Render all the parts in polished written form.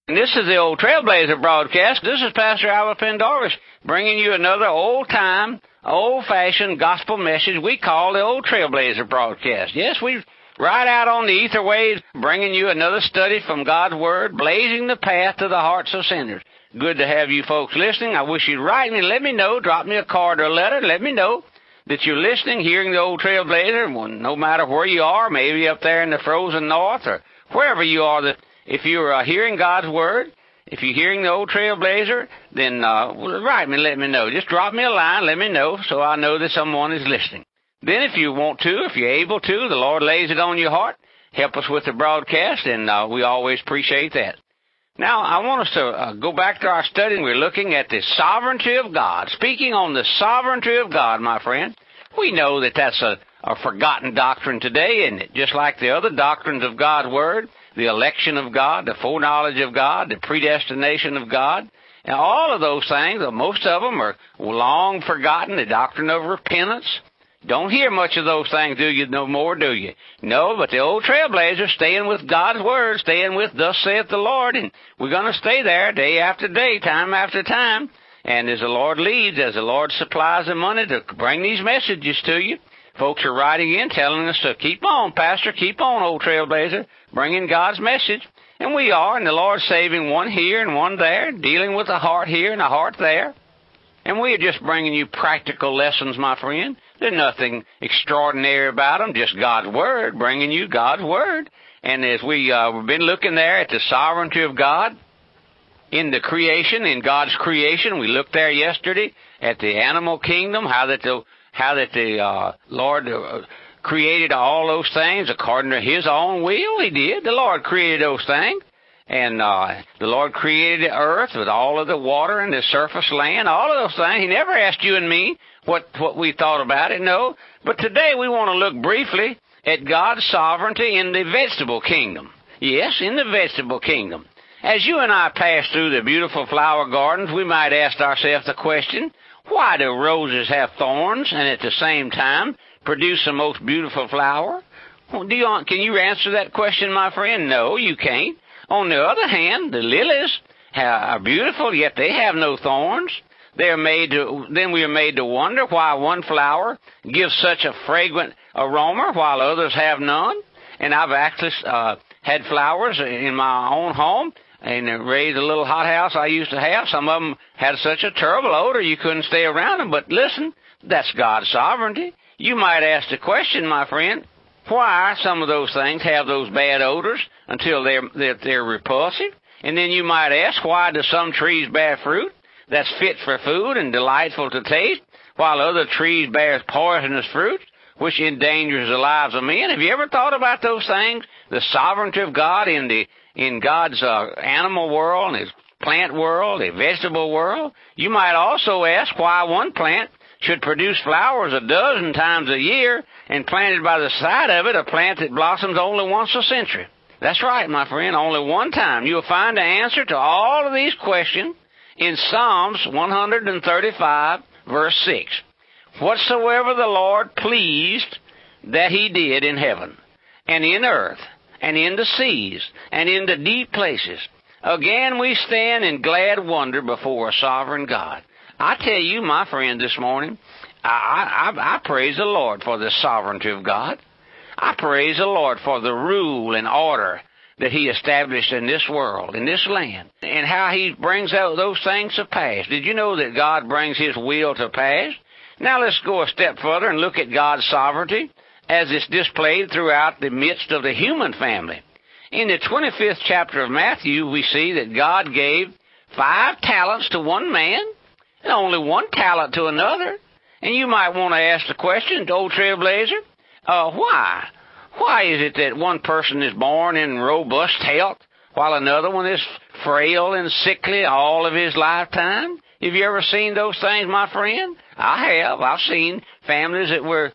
And this is the Old Trailblazer broadcast. This is Pastor Albert Pendarvis bringing you another old-time, old-fashioned gospel message we call the Old Trailblazer broadcast. Yes, we ride out on the ether waves bringing you another study from God's Word, blazing the path to the hearts of sinners. Good to have you folks listening. I wish you'd write me, let me know, drop me a card or a letter, let me know that you're listening, hearing the Old Trailblazer, no matter where you are, maybe up there in the frozen north or wherever you are. That if you're hearing God's Word, if you're hearing the Old Trailblazer, then write me, let me know. Just drop me a line, let me know, so I know that someone is listening. Then if you want to, if you're able to, the Lord lays it on your heart, help us with the broadcast, and we always appreciate that. Now, I want us to go back to our study. We're looking at the sovereignty of God. Speaking on the sovereignty of God, my friend, we know that that's a forgotten doctrine today, isn't it? Just like the other doctrines of God's Word, the election of God, the foreknowledge of God, the predestination of God, and all of those things, most of them are long forgotten, the doctrine of repentance. Don't hear much of those things, do you, no more, do you? No, but the Old Trailblazer, staying with God's Word, staying with thus saith the Lord, and we're going to stay there day after day, time after time. And as the Lord leads, as the Lord supplies the money to bring these messages to you, folks are writing in telling us to keep on, Pastor, keep on, Old Trailblazer, bringing God's message. And we are, and the Lord's saving one here and one there, dealing with a heart here and a heart there. And we are just bringing you practical lessons, my friend. There's nothing extraordinary about them, just God's Word, bringing you God's Word. And as we've been looking there at the sovereignty of God in the creation, in God's creation, we looked there yesterday at the animal kingdom, how that the Lord created all those things according to His own will. He did. The Lord created those things. And the Lord created the earth with all of the water and the surface land, all of those things. He never asked you and me what we thought about it, no. But today we want to look briefly at God's sovereignty in the vegetable kingdom. Yes, in the vegetable kingdom. As you and I pass through the beautiful flower gardens, we might ask ourselves the question, why do roses have thorns and at the same time produce the most beautiful flower? Can you answer that question, my friend? No, you can't. On the other hand, the lilies are beautiful, yet they have no thorns. Then we are made to wonder why one flower gives such a fragrant aroma while others have none. And I've actually had flowers in my own home and raised a little hothouse I used to have. Some of them had such a terrible odor you couldn't stay around them. But listen, that's God's sovereignty. You might ask the question, my friend, why some of those things have those bad odors until they're repulsive. And then you might ask, why do some trees bear fruit that's fit for food and delightful to taste, while other trees bear poisonous fruit, which endangers the lives of men? Have you ever thought about those things? The sovereignty of God in God's animal world, and His plant world, the vegetable world? You might also ask why one plant should produce flowers a dozen times a year, and planted by the side of it a plant that blossoms only once a century. That's right, my friend, only one time. You'll find the answer to all of these questions in Psalms 135, verse 6. Whatsoever the Lord pleased, that He did in heaven, and in earth, and in the seas, and in the deep places. Again we stand in glad wonder before a sovereign God. I tell you, my friend, this morning, I praise the Lord for the sovereignty of God. I praise the Lord for the rule and order that He established in this world, in this land, and how He brings out those things to pass. Did you know that God brings His will to pass? Now let's go a step further and look at God's sovereignty as it's displayed throughout the midst of the human family. In the 25th chapter of Matthew, we see that God gave 5 talents to one man, and only 1 talent to another. And you might want to ask the question, Old Trailblazer, why? Why is it that one person is born in robust health while another one is frail and sickly all of his lifetime? Have you ever seen those things, my friend? I have. I've seen families that were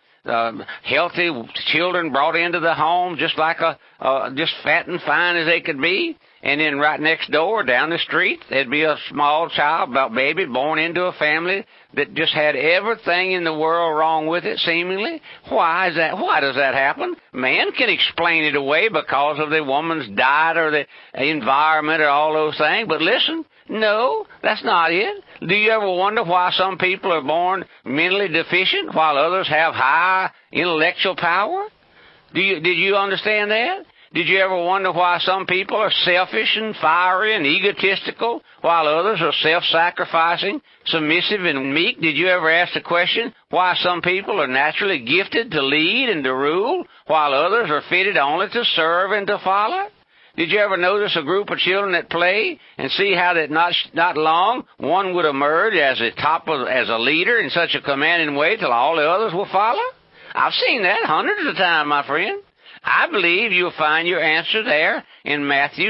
healthy children brought into the home just like just fat and fine as they could be, And then right next door, down the street, there'd be a small child, about baby, born into a family that just had everything in the world wrong with it, seemingly. Why is that? Why does that happen? Man can explain it away because of the woman's diet or the environment or all those things. But listen, no, that's not it. Do you ever wonder why some people are born mentally deficient while others have high intellectual power? Did you understand that? Did you ever wonder why some people are selfish and fiery and egotistical while others are self-sacrificing, submissive and meek? Did you ever ask the question why some people are naturally gifted to lead and to rule while others are fitted only to serve and to follow? Did you ever notice a group of children that play and see how that not long one would emerge as a leader in such a commanding way till all the others will follow? I've seen that hundreds of times, my friend. I believe you'll find your answer there in Matthew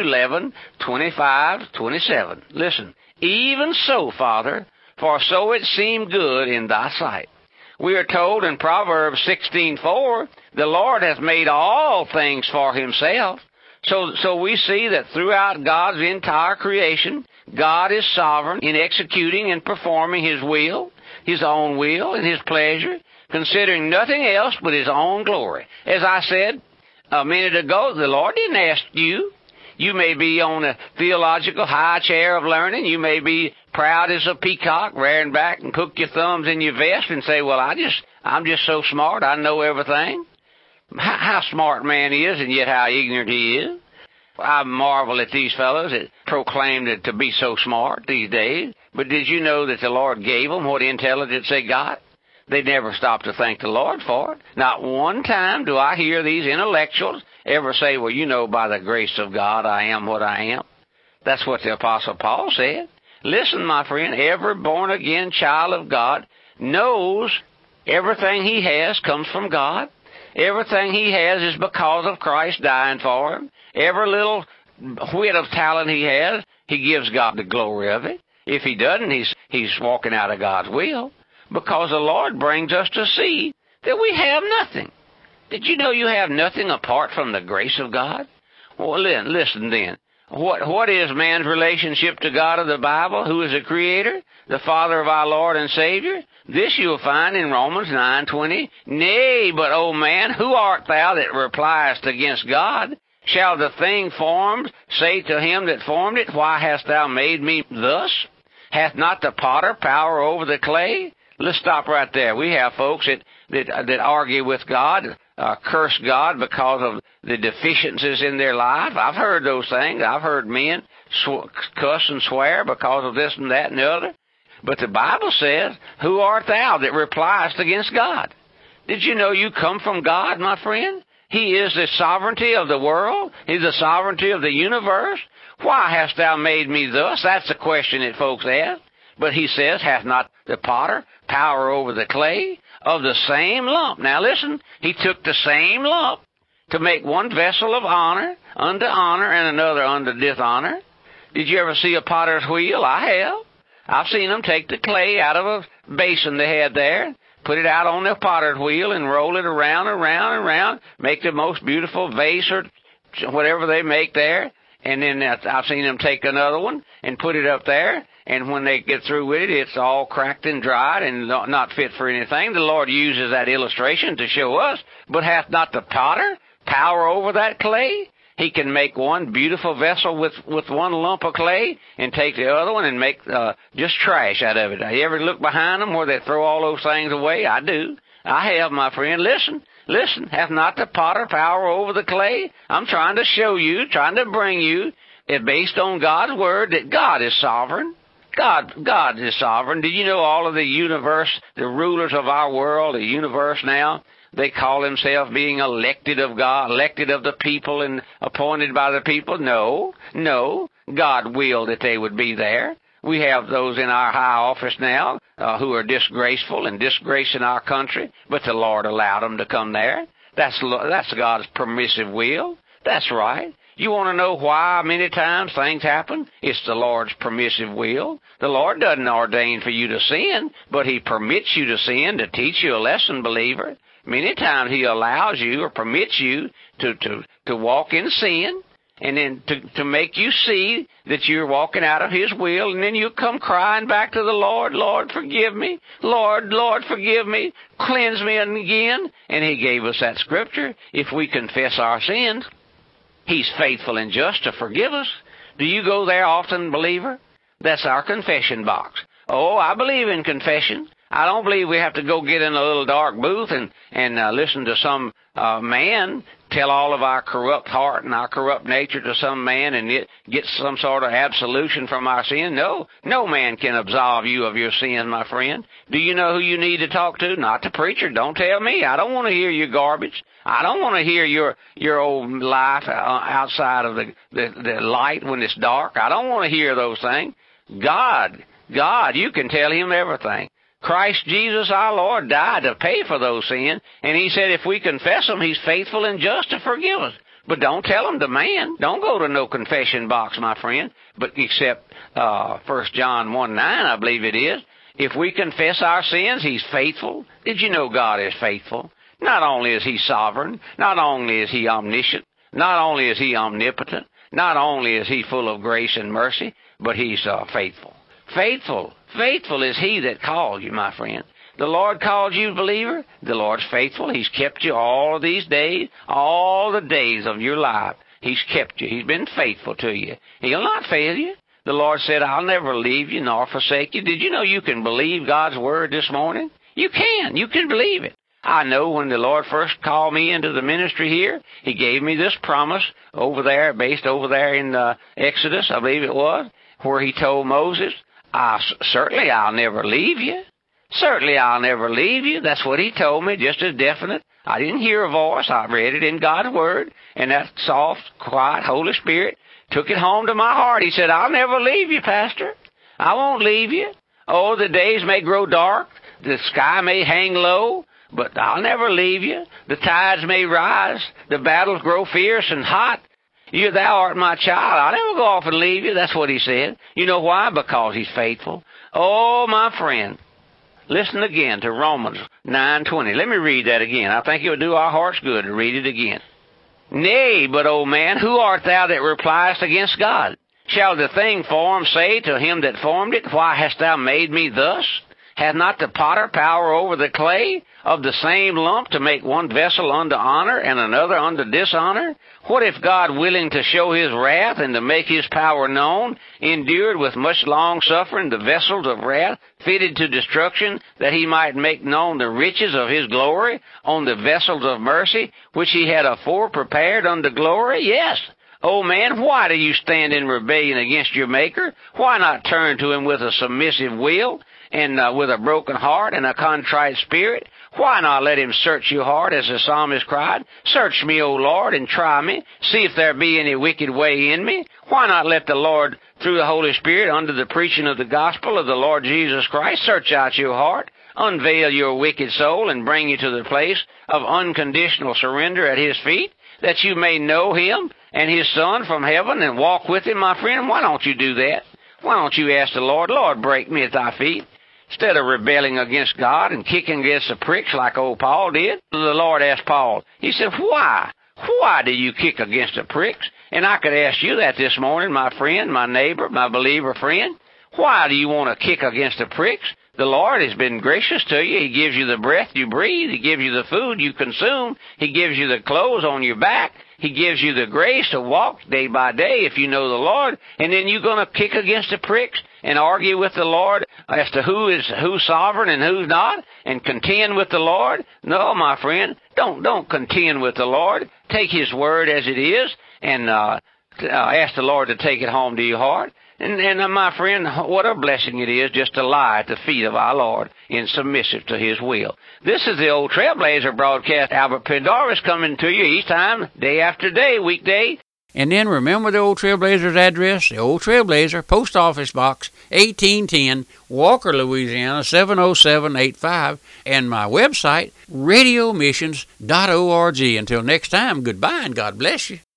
11:25-27. Listen, even so, Father, for so it seemed good in thy sight. We are told in Proverbs 16:4, the Lord hath made all things for himself. So we see that throughout God's entire creation, God is sovereign in executing and performing his will, his own will and his pleasure, considering nothing else but his own glory. As I said a minute ago, the Lord didn't ask you. You may be on a theological high chair of learning. You may be proud as a peacock, rearing back and cook your thumbs in your vest and say, well, I'm just so smart, I know everything. How smart man is and yet how ignorant he is. I marvel at these fellows that proclaim to be so smart these days. But did you know that the Lord gave them what intelligence they got? They never stop to thank the Lord for it. Not one time do I hear these intellectuals ever say, well, you know, by the grace of God, I am what I am. That's what the Apostle Paul said. Listen, my friend, every born-again child of God knows everything he has comes from God. Everything he has is because of Christ dying for him. Every little whit of talent he has, he gives God the glory of it. If he doesn't, he's walking out of God's will. Because the Lord brings us to see that we have nothing. Did you know you have nothing apart from the grace of God? Well, listen then. What is man's relationship to God of the Bible, who is the Creator, the Father of our Lord and Savior? This you'll find in Romans 9:20. Nay, but, O man, who art thou that repliest against God? Shall the thing formed say to him that formed it, why hast thou made me thus? Hath not the potter power over the clay? Let's stop right there. We have folks that argue with God, curse God because of the deficiencies in their life. I've heard those things. I've heard men cuss and swear because of this and that and the other. But the Bible says, who art thou that repliest against God? Did you know you come from God, my friend? He is the sovereignty of the world. He's the sovereignty of the universe. Why hast thou made me thus? That's the question that folks ask. But he says, hath not the potter power over the clay of the same lump? Now listen, he took the same lump to make one vessel of honor unto honor and another unto dishonor. Did you ever see a potter's wheel? I have. I've seen them take the clay out of a basin they had there, put it out on their potter's wheel and roll it around, make the most beautiful vase or whatever they make there. And then I've seen them take another one and put it up there. And when they get through with it, it's all cracked and dried and not fit for anything. The Lord uses that illustration to show us. But hath not the potter power over that clay? He can make one beautiful vessel with one lump of clay and take the other one and make just trash out of it. You ever look behind them where they throw all those things away? I do. I have, my friend. Listen. Hath not the potter power over the clay? I'm trying to show you, trying to bring you, based on God's word, that God is sovereign. God is sovereign. Did you know all of the universe, the rulers of our world, the universe now, they call themselves being elected of God, elected of the people and appointed by the people? No. God willed that they would be there. We have those in our high office now who are disgraceful and disgracing our country, but the Lord allowed them to come there. That's God's permissive will. That's right. You want to know why many times things happen? It's the Lord's permissive will. The Lord doesn't ordain for you to sin, but he permits you to sin to teach you a lesson, believer. Many times he allows you or permits you to walk in sin, and then to make you see that you're walking out of His will, and then you come crying back to the Lord, Lord, forgive me. Lord, forgive me. Cleanse me again. And He gave us that scripture. If we confess our sins, He's faithful and just to forgive us. Do you go there often, believer? That's our confession box. Oh, I believe in confession. I don't believe we have to go get in a little dark booth and listen to some man tell all of our corrupt heart and our corrupt nature to some man and get some sort of absolution from our sin. No man can absolve you of your sin, my friend. Do you know who you need to talk to? Not the preacher. Don't tell me. I don't want to hear your garbage. I don't want to hear your old life outside of the light when it's dark. I don't want to hear those things. God, you can tell Him everything. Christ Jesus our Lord died to pay for those sins, and He said if we confess them, He's faithful and just to forgive us. But don't tell them to man. Don't go to no confession box, my friend, but except 1 John 1:9, I believe it is. If we confess our sins, He's faithful. Did you know God is faithful? Not only is He sovereign, not only is He omniscient, not only is He omnipotent, not only is He full of grace and mercy, but He's faithful. Faithful is He that called you, my friend. The Lord called you, believer. The Lord's faithful. He's kept you all of these days, all the days of your life. He's kept you. He's been faithful to you. He'll not fail you. The Lord said, I'll never leave you nor forsake you. Did you know you can believe God's word this morning? You can. You can believe it. I know when the Lord first called me into the ministry here, He gave me this promise based over there in Exodus, I believe it was, where He told Moses, certainly I'll never leave you. Certainly I'll never leave you. That's what He told me, just as definite. I didn't hear a voice. I read it in God's Word, and that soft, quiet Holy Spirit took it home to my heart. He said, I'll never leave you, Pastor. I won't leave you. Oh, the days may grow dark. The sky may hang low, but I'll never leave you. The tides may rise. The battles grow fierce and hot. Thou art my child. I'll never go off and leave you. That's what He said. You know why? Because He's faithful. Oh, my friend. Listen again to Romans 9:20. Let me read that again. I think it would do our hearts good to read it again. Nay, but, O man, who art thou that repliest against God? Shall the thing formed say to him that formed it, Why hast thou made me thus? Hath not the potter power over the clay of the same lump to make one vessel unto honor and another unto dishonor? What if God, willing to show His wrath and to make His power known, endured with much long suffering the vessels of wrath fitted to destruction, that He might make known the riches of His glory on the vessels of mercy, which He had afore prepared unto glory? Yes. O man, why do you stand in rebellion against your Maker? Why not turn to Him with a submissive will, and with a broken heart and a contrite spirit? Why not let Him search your heart, as the psalmist cried? Search me, O Lord, and try me. See if there be any wicked way in me. Why not let the Lord, through the Holy Spirit, under the preaching of the gospel of the Lord Jesus Christ, search out your heart, unveil your wicked soul, and bring you to the place of unconditional surrender at His feet, that you may know Him and His Son from heaven and walk with Him, my friend? Why don't you do that? Why don't you ask the Lord, Lord, break me at Thy feet? Instead of rebelling against God and kicking against the pricks like old Paul did, the Lord asked Paul, He said, Why? Why do you kick against the pricks? And I could ask you that this morning, my friend, my neighbor, my believer friend. Why do you want to kick against the pricks? The Lord has been gracious to you. He gives you the breath you breathe. He gives you the food you consume. He gives you the clothes on your back. He gives you the grace to walk day by day if you know the Lord. And then you're going to kick against the pricks and argue with the Lord as to who's sovereign and who's not, and contend with the Lord? No, my friend, don't contend with the Lord. Take His word as it is and ask the Lord to take it home to your heart. And my friend, what a blessing it is just to lie at the feet of our Lord and submissive to His will. This is the Old Trailblazer broadcast. Albert Pendarvis coming to you each time, day after day, weekday. And then remember the Old Trailblazer's address, the Old Trailblazer, Post Office Box, 1810, Walker, Louisiana, 70785, and my website, radiomissions.org. Until next time, goodbye and God bless you.